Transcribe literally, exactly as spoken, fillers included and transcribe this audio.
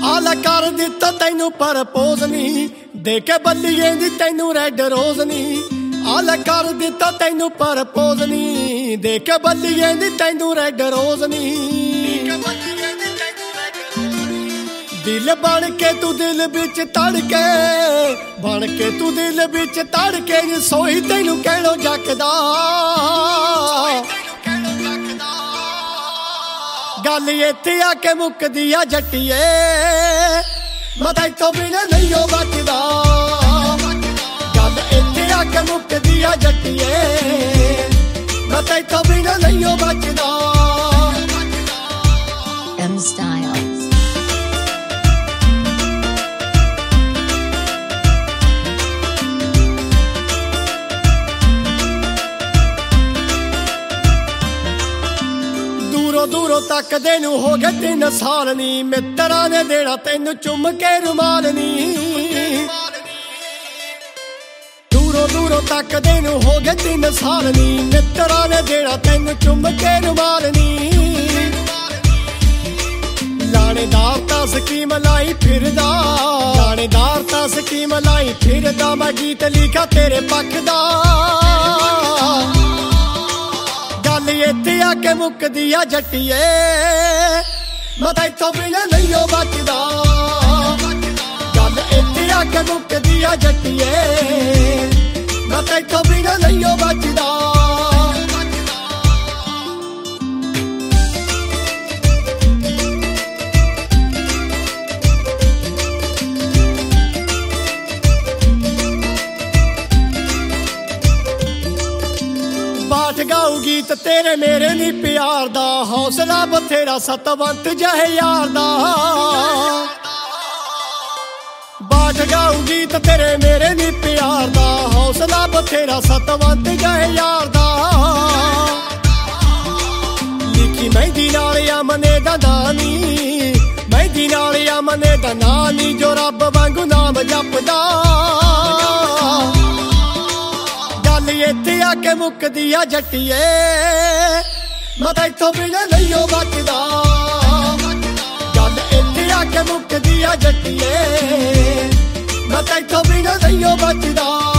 ਆਲਾ ਕਰ ਦਿੱਤਾ ਤੈਨੂੰ ਪ੍ਰਪੋਜ਼ ਨੀ ਦੇ ਕੇ ਬੱਲੀਏ ਦੀ ਤੈਨੂੰ ਰੈਡ ਰੋਜ਼ ਨੀ ਆਲਾ ਕਰ ਦਿੱਤਾ ਤੈਨੂੰ ਪ੍ਰਪੋਜ਼ ਨੀ ਦੇ ਕੇ ਬੱਲੀਏ ਦੀ ਤੈਨੂੰ ਰੈਡ ਰੋਜ਼ ਨੀ ਦਿਲ ਬਣ ਕੇ ਤੂੰ ਦਿਲ ਵਿੱਚ ਤੜ ਕੇ ਬਣ ਕੇ ਤੂੰ ਦਿਲ ਵਿੱਚ ਤੜ ਕੇ ਨੀ ਸੋਈ ਤੈਨੂੰ ਕਹਿਣੋ ਜੱਕਦਾ ਗੱਲ ਇੱਥੇ ਆ ਕੇ ਮੁੱਕਦੀ ਆ ਜੱਟੀਏ ਮੈਂ ਤੈਥੋਂ ਬਿਨਾਂ ਨਹੀਂ ਓ ਬਚਦਾ ਗੱਲ ਇੱਥੇ ਆ ਕੇ ਮੁੱਕਦੀ ਆ ਜੱਟੀਏ ਮੈਂ ਤੈਥੋਂ ਬਿਨਾਂ ਨਹੀਂ ਓ ਬਚਦਾ M Style ਦੂਰੋਂ ਦੂਰੋਂ ਤੱਕਦੇ ਨੂੰ ਹੋ ਗਏ ਤਿੰਨ ਸਾਲ ਨੀ ਮਿੱਤਰਾਂ ਨੇ ਦੇਣਾ ਤੈਨੂੰ ਚੁੰਮ ਕੇ ਰੁਮਾਲ ਨੀ ਦੂਰੋਂ ਦੂਰੋਂ ਤੱਕਦੇ ਨੂੰ ਹੋ ਗਏ ਤਿੰਨ ਸਾਲ ਨੀ ਮਿੱਤਰਾਂ ਨੇ ਦੇਣਾ ਤੈਨੂੰ ਚੁੰਮ ਕੇ ਰੁਮਾਲ ਨੀ ਲਾਣੇਦਾਰ ਤਾਂ ਸਕੀਮ ਲਾਈ ਫਿਰਦਾ ਲਾਣੇਦਾਰ ਤਾਂ ਸਕੀਮ ਲਾਈ ਫਿਰਦਾ ਮੈਂ ਗੀਤ ਲਿਖਾ ਤੇਰੇ ਪੱਖ ਦਾ ਗੱਲ ਇੱਥੇ ਆ ਕੇ ਮੁੱਕਦੀ ਆ ਜੱਟੀਏ ਮੈਂ ਤੈਥੋਂ ਬਿਨਾਂ ਨਹੀਂ ਓ ਬਚਦਾ ਗੱਲ ਇੱਥੇ ਆ ਕੇ ਮੁੱਕਦੀ ਆ ਜੱਟੀਏ ਮੈਂ ਤੈਥੋਂ ਬਿਨਾਂ ਨਹੀਂ ਓ ਬਚਦਾ ਬਾਠ ਗਾਉ ਗੀਤ ਤੇਰੇ ਮੇਰੇ ਨੀ ਪਿਆਰ ਦਾ ਹੌਸਲਾ ਬਥੇਰਾ ਸਤਵੰਤ ਜਹੇ ਯਾਰ ਦਾ ਬਾਠ ਗਾਉ ਗੀਤ ਤੇਰੇ ਮੇਰੇ ਨੀ ਪਿਆਰ ਦਾ ਹੌਸਲਾ ਬਥੇਰਾ ਸਤਵੰਤ ਜਹੇ ਯਾਰ ਦਾ ਲਿਖੀ ਮਹਿੰਦੀ ਨਾਲ ਅਮਨੇ ਦਾ ਦਾਨੀ ਮਹਿੰਦੀ ਨਾਲ ਅਮਨੇ ਦਾ ਨਾਨੀ ਜੋ ਰੱਬ ਵਾਂਗੂ ਨਾਮ ਜਪਦਾ ਇੱਥੇ ਆ ਕੇ ਮੁੱਕਦੀ ਆ ਜੱਟੀਏ ਮੈਂ ਤੈਥੋਂ ਬਿਨਾਂ ਨਹੀਂ ਓ ਬਚਦਾ ਗੱਲ ਇੱਥੇ ਆ ਕੇ ਮੁੱਕਦੀ ਆ ਜੱਟੀਏ ਮੈਂ ਤੈਥੋਂ ਬਿਨਾਂ ਨਹੀਂ ਓ ਬਚਦਾ